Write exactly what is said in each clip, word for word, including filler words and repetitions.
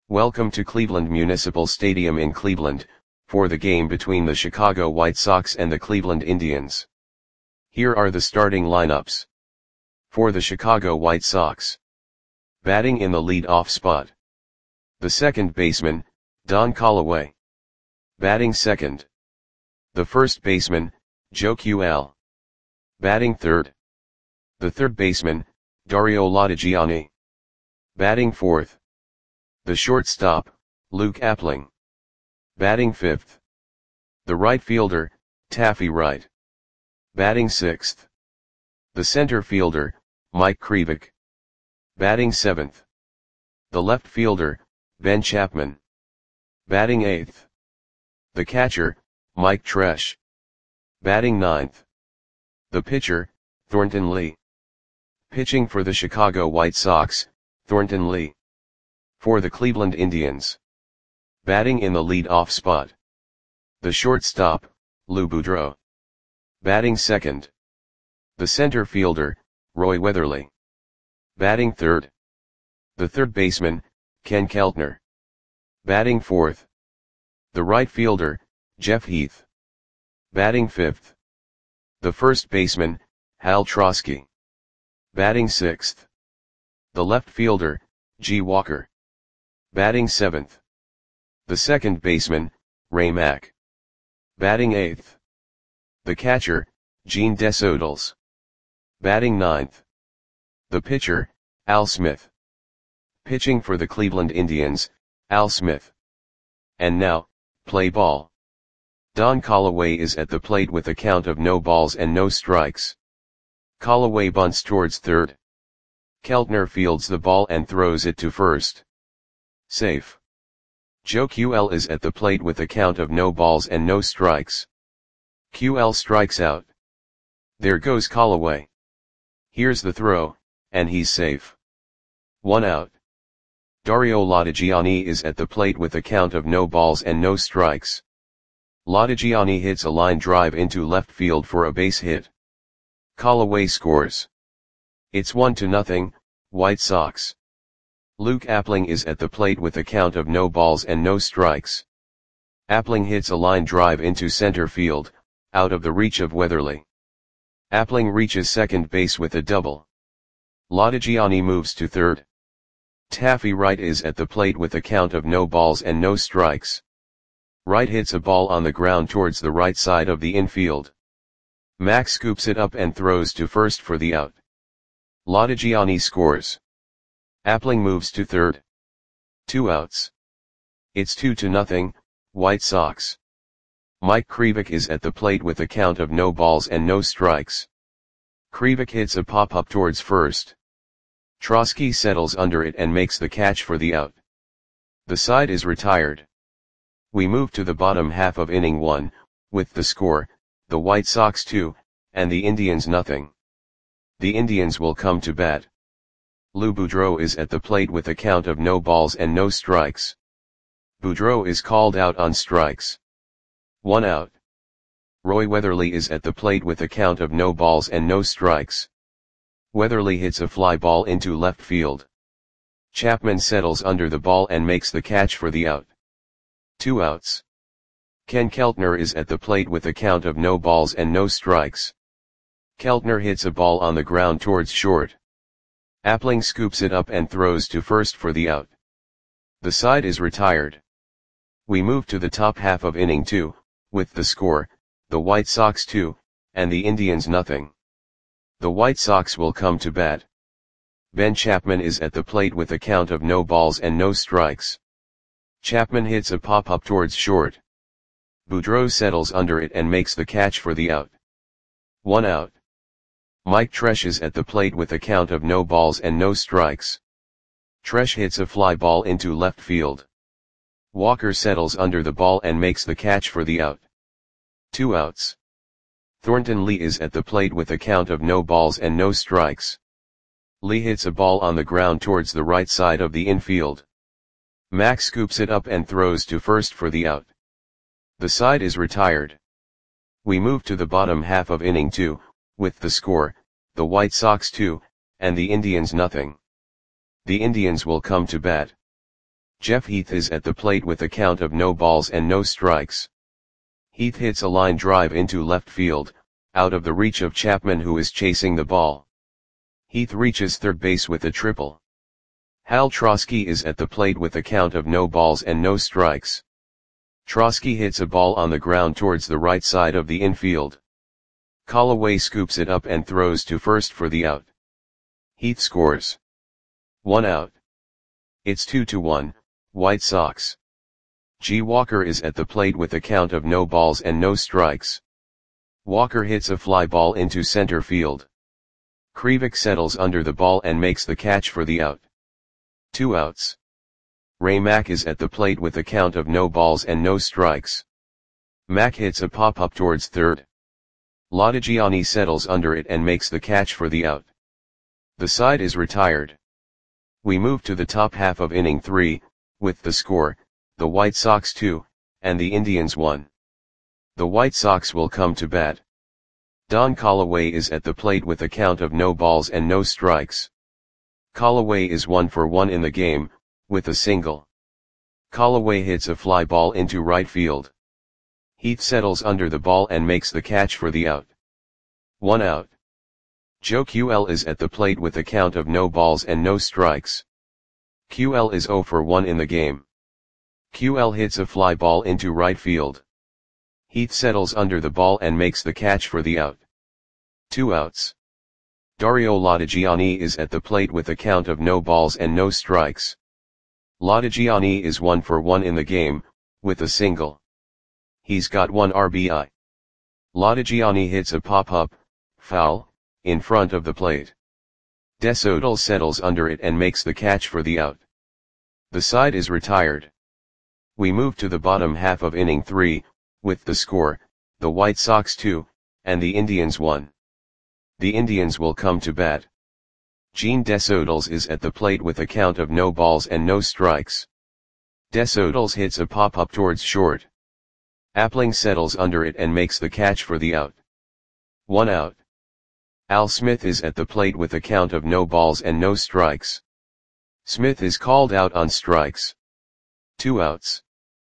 Welcome to Cleveland Municipal Stadium in Cleveland, for the game between the Chicago White Sox and the Cleveland Indians. Here are the starting lineups. For the Chicago White Sox. Batting in the lead-off spot. The second baseman, Don Callaway. Batting second. The first baseman, Joe Q L. Batting third. The third baseman, Dario Lodigiani. Batting fourth. The shortstop, Luke Appling. Batting fifth. The right fielder, Taffy Wright. Batting sixth. The center fielder, Mike Krivik. Batting seventh. The left fielder, Ben Chapman. Batting eighth. The catcher, Mike Tresh. Batting ninth. The pitcher, Thornton Lee. Pitching for the Chicago White Sox, Thornton Lee. For the Cleveland Indians. Batting in the lead-off spot. The shortstop, Lou Boudreau. Batting second. The center fielder, Roy Weatherly. Batting third. The third baseman, Ken Keltner. Batting fourth. The right fielder, Jeff Heath. Batting fifth. The first baseman, Hal Trosky. Batting sixth. The left fielder, G. Walker. Batting seventh. The second baseman, Ray Mack. Batting eighth. The catcher, Gene Desodals. Batting ninth. The pitcher, Al Smith. Pitching for the Cleveland Indians, Al Smith. And now, play ball. Don Callaway is at the plate with a count of no balls and no strikes. Callaway bunts towards third. Keltner fields the ball and throws it to first. Safe. Joe Q L is at the plate with a count of no balls and no strikes. Q L strikes out. There goes Callaway. Here's the throw, and he's safe. One out. Dario Lodigiani is at the plate with a count of no balls and no strikes. Lodigiani hits a line drive into left field for a base hit. Callaway scores. It's one to nothing, White Sox. Luke Appling is at the plate with a count of no balls and no strikes. Appling hits a line drive into center field, out of the reach of Weatherly. Appling reaches second base with a double. Lodigiani moves to third. Taffy Wright is at the plate with a count of no balls and no strikes. Wright hits a ball on the ground towards the right side of the infield. Mack scoops it up and throws to first for the out. Lodigiani scores. Appling moves to third. Two outs. It's two to nothing, White Sox. Mike Krivik is at the plate with a count of no balls and no strikes. Krivik hits a pop-up towards first. Trosky settles under it and makes the catch for the out. The side is retired. We move to the bottom half of inning one, with the score, the White Sox two, and the Indians nothing. The Indians will come to bat. Lou Boudreau is at the plate with a count of no balls and no strikes. Boudreau is called out on strikes. One out. Roy Weatherly is at the plate with a count of no balls and no strikes. Weatherly hits a fly ball into left field. Chapman settles under the ball and makes the catch for the out. Two outs. Ken Keltner is at the plate with a count of no balls and no strikes. Keltner hits a ball on the ground towards short. Appling scoops it up and throws to first for the out. The side is retired. We move to the top half of inning two, with the score, the White Sox two, and the Indians nothing. The White Sox will come to bat. Ben Chapman is at the plate with a count of no balls and no strikes. Chapman hits a pop-up towards short. Boudreau settles under it and makes the catch for the out. One out. Mike Tresh is at the plate with a count of no balls and no strikes. Tresh hits a fly ball into left field. Walker settles under the ball and makes the catch for the out. Two outs. Thornton Lee is at the plate with a count of no balls and no strikes. Lee hits a ball on the ground towards the right side of the infield. Mack scoops it up and throws to first for the out. The side is retired. We move to the bottom half of inning two, with the score, the White Sox two, and the Indians nothing. The Indians will come to bat. Jeff Heath is at the plate with a count of no balls and no strikes. Heath hits a line drive into left field, out of the reach of Chapman, who is chasing the ball. Heath reaches third base with a triple. Hal Trosky is at the plate with a count of no balls and no strikes. Trosky hits a ball on the ground towards the right side of the infield. Callaway scoops it up and throws to first for the out. Heath scores. One out. It's two to one, White Sox. G. Walker is at the plate with a count of no balls and no strikes. Walker hits a fly ball into center field. Krivik settles under the ball and makes the catch for the out. Two outs. Ray Mack is at the plate with a count of no balls and no strikes. Mack hits a pop-up towards third. Lodigiani settles under it and makes the catch for the out. The side is retired. We move to the top half of inning three, with the score, the White Sox two, and the Indians one. The White Sox will come to bat. Don Callaway is at the plate with a count of no balls and no strikes. Callaway is one for one in the game, with a single. Callaway hits a fly ball into right field. Heath settles under the ball and makes the catch for the out. One out. Joe Q L is at the plate with a count of no balls and no strikes. Q L is zero for one in the game. Q L hits a fly ball into right field. Heath settles under the ball and makes the catch for the out. Two outs. Dario Lodigiani is at the plate with a count of no balls and no strikes. Lodigiani is one for one in the game, with a single. He's got one R B I. Lodigiani hits a pop-up, foul, in front of the plate. Desodal settles under it and makes the catch for the out. The side is retired. We move to the bottom half of inning three, with the score, the White Sox two, and the Indians one. The Indians will come to bat. Gene Desodals is at the plate with a count of no balls and no strikes. Desodals hits a pop-up towards short. Appling settles under it and makes the catch for the out. One out. Al Smith is at the plate with a count of no balls and no strikes. Smith is called out on strikes. Two outs.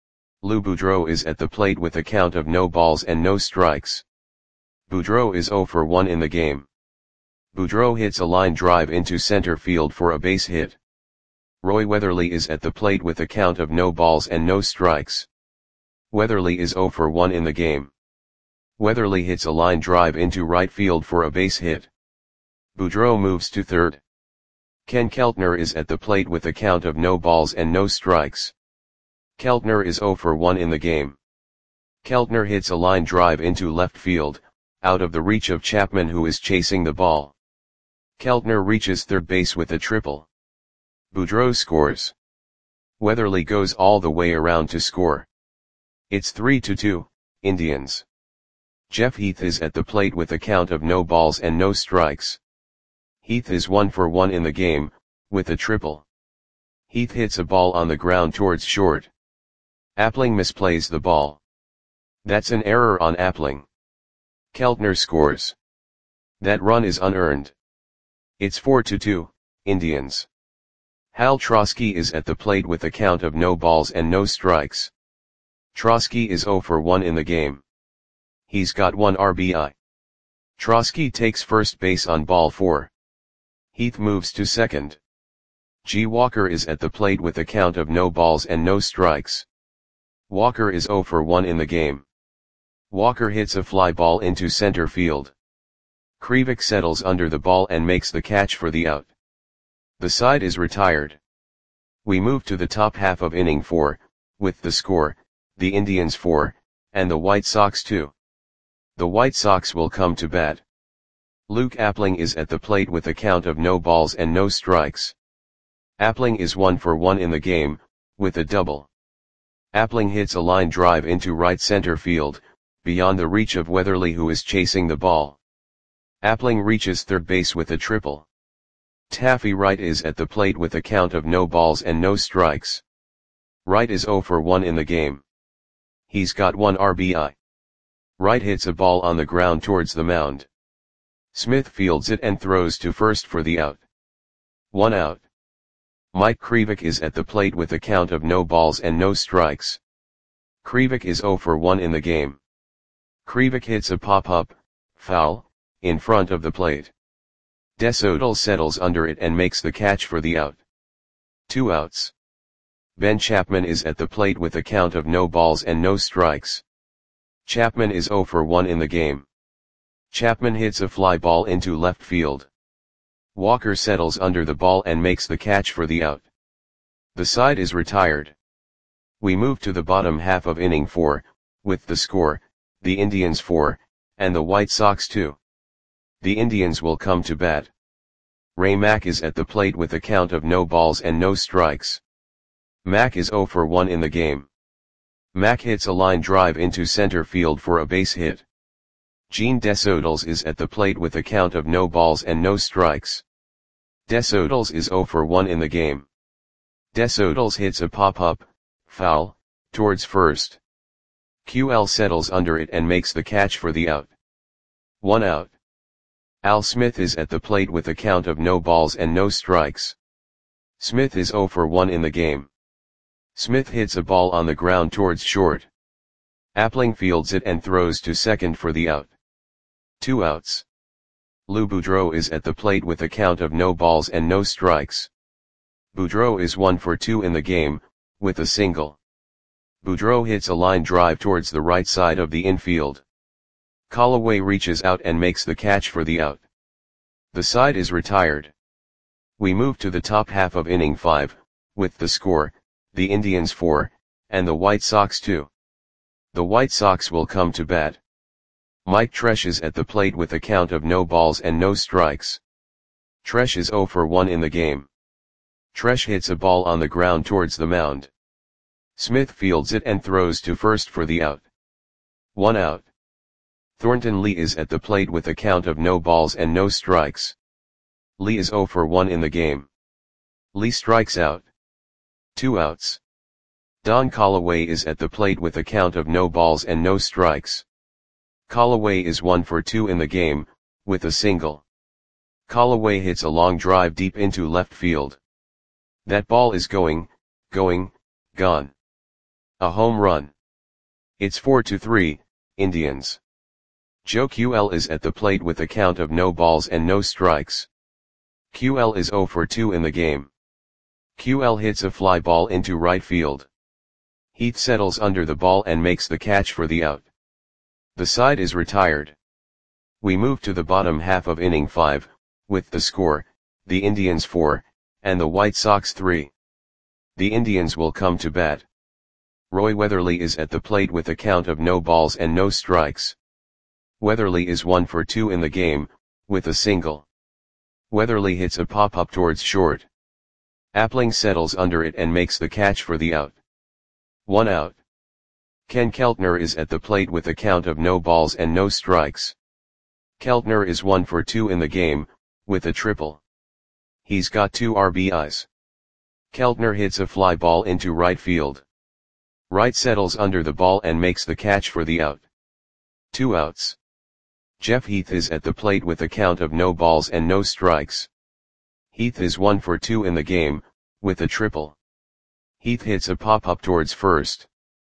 Lou Boudreau is at the plate with a count of no balls and no strikes. Boudreau is zero for one in the game. Boudreau hits a line drive into center field for a base hit. Roy Weatherly is at the plate with a count of no balls and no strikes. Weatherly is zero for one in the game. Weatherly hits a line drive into right field for a base hit. Boudreau moves to third. Ken Keltner is at the plate with a count of no balls and no strikes. Keltner is zero for one in the game. Keltner hits a line drive into left field, out of the reach of Chapman, who is chasing the ball. Keltner reaches third base with a triple. Boudreau scores. Weatherly goes all the way around to score. It's three to two, Indians. Jeff Heath is at the plate with a count of no balls and no strikes. Heath is one for one in the game, with a triple. Heath hits a ball on the ground towards short. Appling misplays the ball. That's an error on Appling. Keltner scores. That run is unearned. It's four to two, Indians. Hal Trosky is at the plate with a count of no balls and no strikes. Trosky is zero for one in the game. He's got one R B I. Trosky takes first base on ball four. Heath moves to second. G. Walker is at the plate with a count of no balls and no strikes. Walker is zero for one in the game. Walker hits a fly ball into center field. Krivik settles under the ball and makes the catch for the out. The side is retired. We move to the top half of inning four, with the score, the Indians four, and the White Sox two. The White Sox will come to bat. Luke Appling is at the plate with a count of no balls and no strikes. Appling is one for one in the game, with a double. Appling hits a line drive into right center field, beyond the reach of Weatherly, who is chasing the ball. Appling reaches third base with a triple. Taffy Wright is at the plate with a count of no balls and no strikes. Wright is zero for one in the game. He's got one R B I. Wright hits a ball on the ground towards the mound. Smith fields it and throws to first for the out. One out. Mike Krivik is at the plate with a count of no balls and no strikes. Krivik is zero for one in the game. Krivik hits a pop-up, foul, in front of the plate. Desodal settles under it and makes the catch for the out. Two outs. Ben Chapman is at the plate with a count of no balls and no strikes. Chapman is zero for one in the game. Chapman hits a fly ball into left field. Walker settles under the ball and makes the catch for the out. The side is retired. We move to the bottom half of inning four, with the score, the Indians four, and the White Sox two. The Indians will come to bat. Ray Mack is at the plate with a count of no balls and no strikes. Mack is zero for one in the game. Mack hits a line drive into center field for a base hit. Gene Desodals is at the plate with a count of no balls and no strikes. Desodals is zero for one in the game. Desodals hits a pop-up, foul, towards first. Q L settles under it and makes the catch for the out. One out. Al Smith is at the plate with a count of no balls and no strikes. Smith is zero for one in the game. Smith hits a ball on the ground towards short. Appling fields it and throws to second for the out. Two outs. Lou Boudreau is at the plate with a count of no balls and no strikes. Boudreau is one for two in the game, with a single. Boudreau hits a line drive towards the right side of the infield. Callaway reaches out and makes the catch for the out. The side is retired. We move to the top half of inning five, with the score, the Indians four, and the White Sox two. The White Sox will come to bat. Mike Tresh is at the plate with a count of no balls and no strikes. Tresh is zero for one in the game. Tresh hits a ball on the ground towards the mound. Smith fields it and throws to first for the out. One out. Thornton Lee is at the plate with a count of no balls and no strikes. Lee is zero for one in the game. Lee strikes out. Two outs. Don Callaway is at the plate with a count of no balls and no strikes. Callaway is one for two in the game, with a single. Callaway hits a long drive deep into left field. That ball is going, going, gone. A home run. It's four to three, Indians. Joe Q L is at the plate with a count of no balls and no strikes. Q L is zero for two in the game. Q L hits a fly ball into right field. Heath settles under the ball and makes the catch for the out. The side is retired. We move to the bottom half of inning five, with the score, the Indians four, and the White Sox three. The Indians will come to bat. Roy Weatherly is at the plate with a count of no balls and no strikes. Weatherly is one for two in the game, with a single. Weatherly hits a pop-up towards short. Appling settles under it and makes the catch for the out. One out. Ken Keltner is at the plate with a count of no balls and no strikes. Keltner is one for two in the game, with a triple. He's got two R B Is. Keltner hits a fly ball into right field. Wright settles under the ball and makes the catch for the out. Two outs. Jeff Heath is at the plate with a count of no balls and no strikes. Heath is one for two in the game, with a triple. Heath hits a pop-up towards first.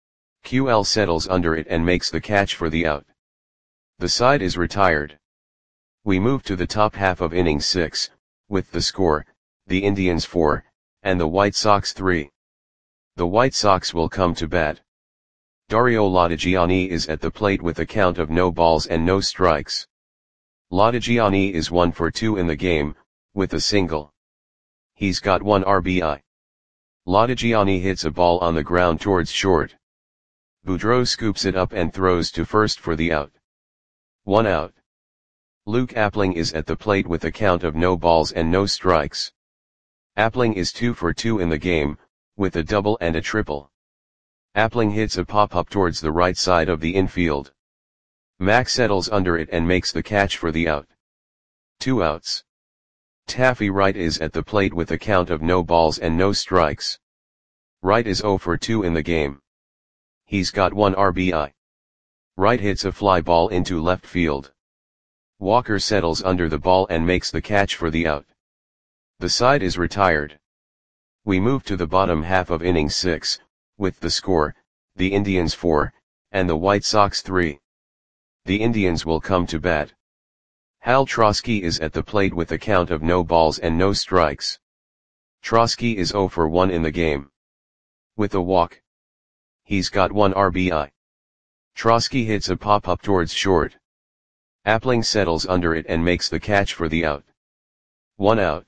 Q L settles under it and makes the catch for the out. The side is retired. We move to the top half of inning six, with the score, the Indians four, and the White Sox three. The White Sox will come to bat. Dario Latigiani is at the plate with a count of no balls and no strikes. Latigiani is one for two in the game, with a single. He's got one R B I. Latigiani hits a ball on the ground towards short. Boudreau scoops it up and throws to first for the out. One out. Luke Appling is at the plate with a count of no balls and no strikes. Appling is two for two in the game, with a double and a triple. Appling hits a pop-up towards the right side of the infield. Mack settles under it and makes the catch for the out. Two outs. Taffy Wright is at the plate with a count of no balls and no strikes. Wright is zero for two in the game. He's got one R B I. Wright hits a fly ball into left field. Walker settles under the ball and makes the catch for the out. The side is retired. We move to the bottom half of inning six, with the score, the Indians four, and the White Sox three. The Indians will come to bat. Hal Trosky is at the plate with a count of no balls and no strikes. Trosky is oh for one in the game. With a walk. He's got one R B I. Trosky hits a pop-up towards short. Appling settles under it and makes the catch for the out. One out.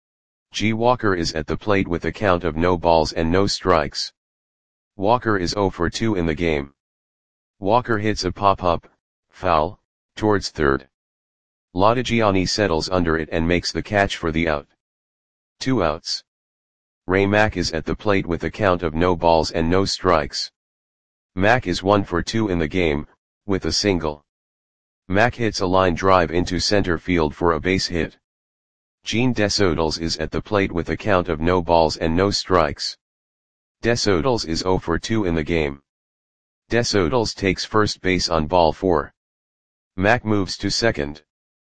G. Walker is at the plate with a count of no balls and no strikes. Walker is oh for two in the game. Walker hits a pop-up, foul, towards third. Lodigiani settles under it and makes the catch for the out. Two outs. Ray Mack is at the plate with a count of no balls and no strikes. Mack is one for two in the game, with a single. Mack hits a line drive into center field for a base hit. Gene Desodals is at the plate with a count of no balls and no strikes. Desodals is oh for two in the game. Desodals takes first base on ball four. Mack moves to second.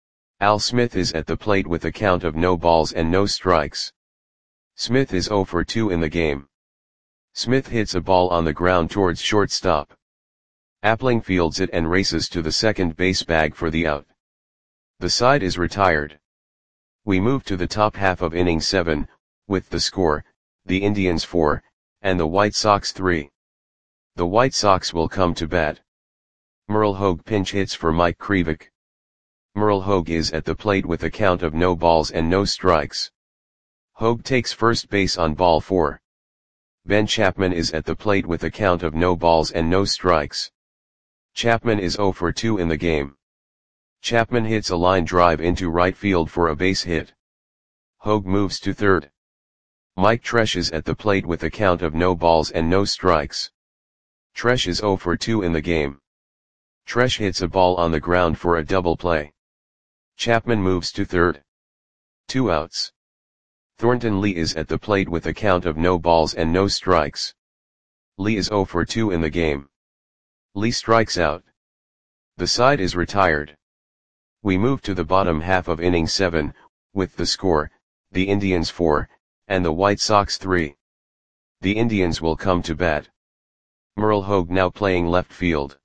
Al Smith is at the plate with a count of no balls and no strikes. Smith is oh for two in the game. Smith hits a ball on the ground towards shortstop. Appling fields it and races to the second base bag for the out. The side is retired. We move to the top half of inning seven, with the score, the Indians four, and the White Sox three. The White Sox will come to bat. Merle Hogue pinch hits for Mike Krivik. Merle Hogue is at the plate with a count of no balls and no strikes. Hogue takes first base on ball four. Ben Chapman is at the plate with a count of no balls and no strikes. Chapman is oh for two in the game. Chapman hits a line drive into right field for a base hit. Hogue moves to third. Mike Tresh is at the plate with a count of no balls and no strikes. Tresh is oh for two in the game. Tresh hits a ball on the ground for a double play. Chapman moves to third. Two outs. Thornton Lee is at the plate with a count of no balls and no strikes. Lee is oh for two in the game. Lee strikes out. The side is retired. We move to the bottom half of inning seven, with the score, the Indians four, and the White Sox three. The Indians will come to bat. Merle Hogue now playing left field.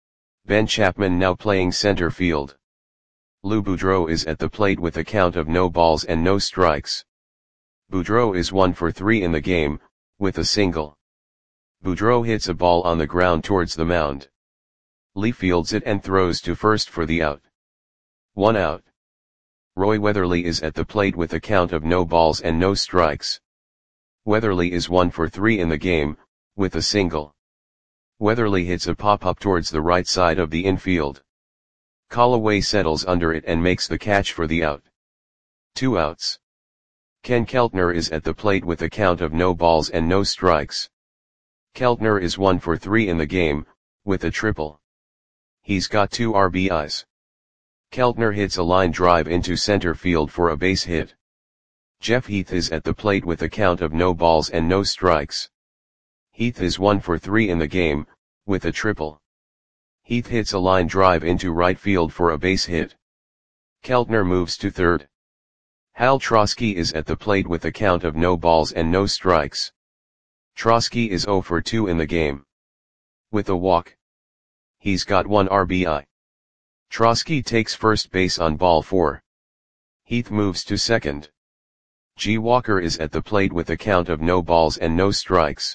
Ben Chapman now playing center field. Lou Boudreau is at the plate with a count of no balls and no strikes. Boudreau is one for three in the game, with a single. Boudreau hits a ball on the ground towards the mound. Lee fields it and throws to first for the out. One out. Roy Weatherly is at the plate with a count of no balls and no strikes. Weatherly is one for three in the game, with a single. Weatherly hits a pop-up towards the right side of the infield. Callaway settles under it and makes the catch for the out. Two outs. Ken Keltner is at the plate with a count of no balls and no strikes. Keltner is one for three in the game, with a triple. He's got two R B Is. Keltner hits a line drive into center field for a base hit. Jeff Heath is at the plate with a count of no balls and no strikes. Heath is one for three in the game, with a triple. Heath hits a line drive into right field for a base hit. Keltner moves to third. Hal Trosky is at the plate with a count of no balls and no strikes. Trosky is oh for two in the game. With a walk. He's got one R B I. Trosky takes first base on ball four. Heath moves to second. G. Walker is at the plate with a count of no balls and no strikes.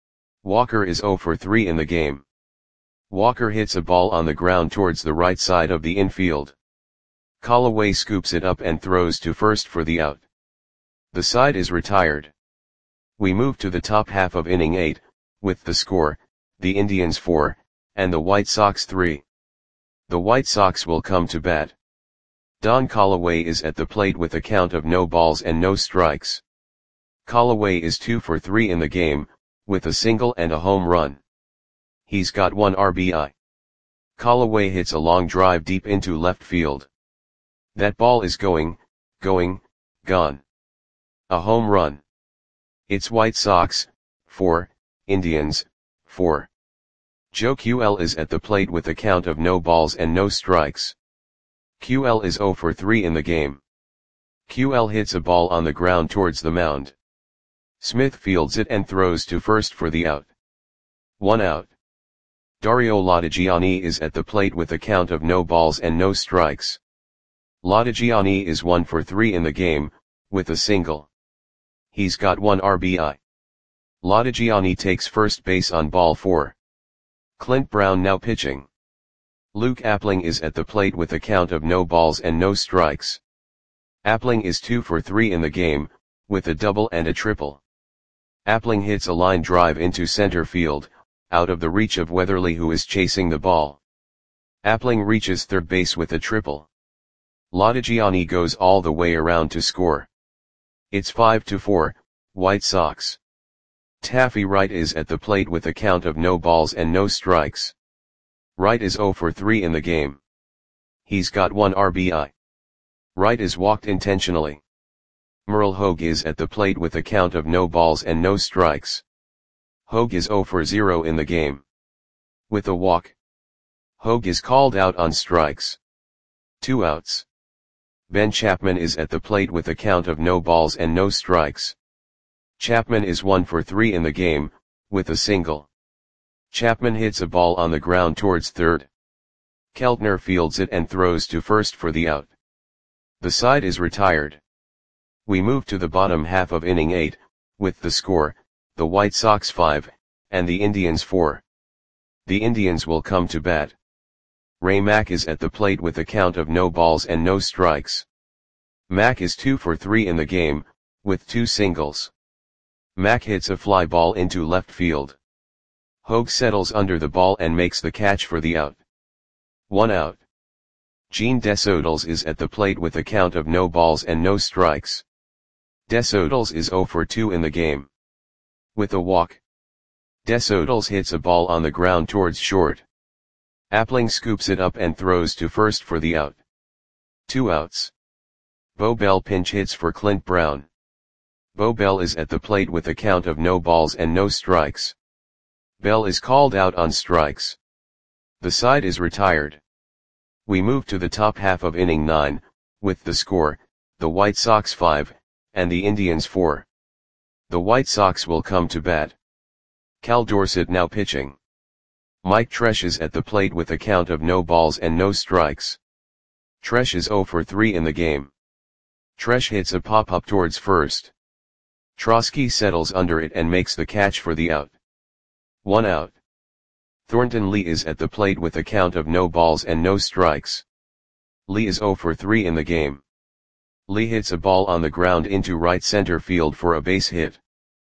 Walker is oh for three in the game. Walker hits a ball on the ground towards the right side of the infield. Callaway scoops it up and throws to first for the out. The side is retired. We move to the top half of inning eight, with the score, the Indians four, and the White Sox three. The White Sox will come to bat. Don Callaway is at the plate with a count of no balls and no strikes. Callaway is two for three in the game, with a single and a home run. He's got one R B I. Callaway hits a long drive deep into left field. That ball is going, going, gone. A home run. It's White Sox, four, Indians, four. Joe Q L is at the plate with a count of no balls and no strikes. Q L is oh for three in the game. Q L hits a ball on the ground towards the mound. Smith fields it and throws to first for the out. One out. Dario Latigiani is at the plate with a count of no balls and no strikes. Latigiani is one for three in the game, with a single. He's got one R B I. Latigiani takes first base on ball four. Clint Brown now pitching. Luke Appling is at the plate with a count of no balls and no strikes. Appling is two for three in the game, with a double and a triple. Appling hits a line drive into center field, out of the reach of Weatherly, who is chasing the ball. Appling reaches third base with a triple. Latigiani goes all the way around to score. It's five to four, White Sox. Taffy Wright is at the plate with a count of no balls and no strikes. Wright is zero for three in the game. He's got one R B I. Wright is walked intentionally. Merle Hogue is at the plate with a count of no balls and no strikes. Hogue is zero for zero in the game. With a walk, Hogue is called out on strikes. Two outs. Ben Chapman is at the plate with a count of no balls and no strikes. Chapman is one for three in the game, with a single. Chapman hits a ball on the ground towards third. Keltner fields it and throws to first for the out. The side is retired. We move to the bottom half of inning eight, with the score, the White Sox five, and the Indians four. The Indians will come to bat. Ray Mack is at the plate with a count of no balls and no strikes. Mack is two for three in the game, with two singles. Mack hits a fly ball into left field. Hogue settles under the ball and makes the catch for the out. One out. Gene Desodals is at the plate with a count of no balls and no strikes. Desodals is zero for two in the game. With a walk, Desodals hits a ball on the ground towards short. Appling scoops it up and throws to first for the out. Two outs. Bo Bell pinch hits for Clint Brown. Bo Bell is at the plate with a count of no balls and no strikes. Bell is called out on strikes. The side is retired. We move to the top half of inning nine, with the score, the White Sox five, and the Indians four. The White Sox will come to bat. Cal Dorsett now pitching. Mike Tresh is at the plate with a count of no balls and no strikes. Tresh is zero for three in the game. Tresh hits a pop-up towards first. Trosky settles under it and makes the catch for the out. One out. Thornton Lee is at the plate with a count of no balls and no strikes. Lee is zero for three in the game. Lee hits a ball on the ground into right center field for a base hit.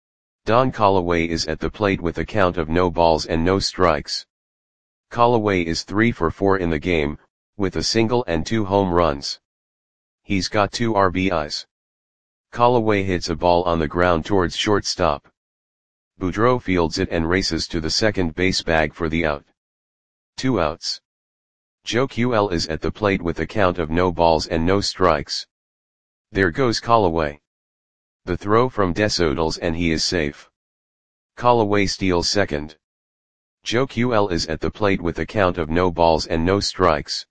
Don Callaway is at the plate with a count of no balls and no strikes. Callaway is three for four in the game, with a single and two home runs. He's got two R B Is. Callaway hits a ball on the ground towards shortstop. Boudreau fields it and races to the second base bag for the out. Two outs. Joe Q L is at the plate with a count of no balls and no strikes. There goes Callaway. The throw from Desodals and he is safe. Callaway steals second. Joe Q L is at the plate with a count of no balls and no strikes.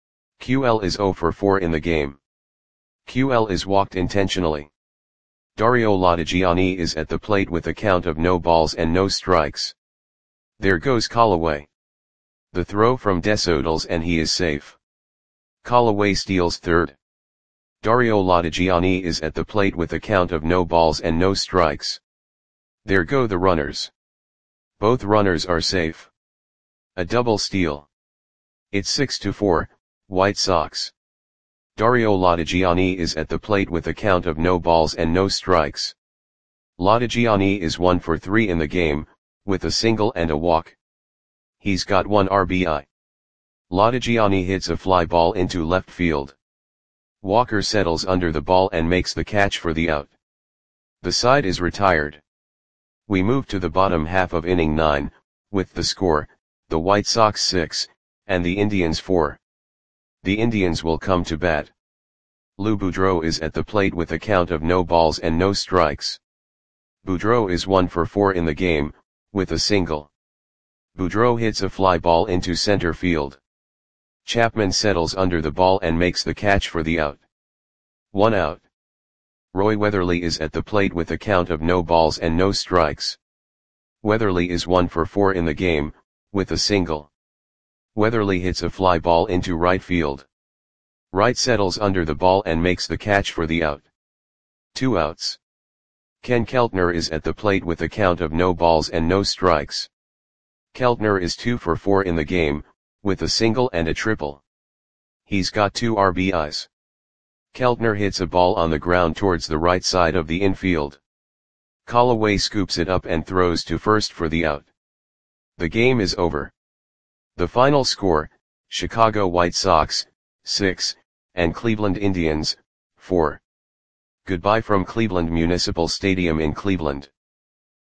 Q L is zero for four in the game. Q L is walked intentionally. Dario Latigiani is at the plate with a count of no balls and no strikes. There goes Callaway. The throw from Desodals and he is safe. Callaway steals third. Dario Latigiani is at the plate with a count of no balls and no strikes. There go the runners. Both runners are safe. A double steal. It's six to four, White Sox. Dario Latigiani is at the plate with a count of no balls and no strikes. Latigiani is one for three in the game, with a single and a walk. He's got one R B I. Latigiani hits a fly ball into left field. Walker settles under the ball and makes the catch for the out. The side is retired. We move to the bottom half of inning nine, with the score, the White Sox six, and the Indians four. The Indians will come to bat. Lou Boudreau is at the plate with a count of no balls and no strikes. Boudreau is one for four in the game, with a single. Boudreau hits a fly ball into center field. Chapman settles under the ball and makes the catch for the out. One out. Roy Weatherly is at the plate with a count of no balls and no strikes. Weatherly is one for four in the game, with a single. Weatherly hits a fly ball into right field. Wright settles under the ball and makes the catch for the out. Two outs. Ken Keltner is at the plate with a count of no balls and no strikes. Keltner is two for four in the game, with a single and a triple. He's got two R B Is. Keltner hits a ball on the ground towards the right side of the infield. Callaway scoops it up and throws to first for the out. The game is over. The final score, Chicago White Sox, six, and Cleveland Indians, four. Goodbye from Cleveland Municipal Stadium in Cleveland.